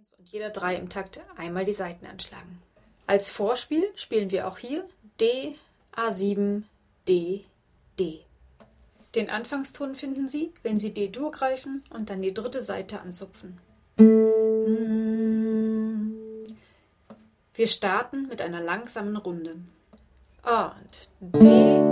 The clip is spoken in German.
und jeder 3 im Takt einmal die Saiten anschlagen. Als Vorspiel spielen wir auch hier D, A7, D, D. Den Anfangston finden Sie, wenn Sie D-Dur greifen und dann die dritte Saite anzupfen. Wir starten mit einer langsamen Runde. Und D,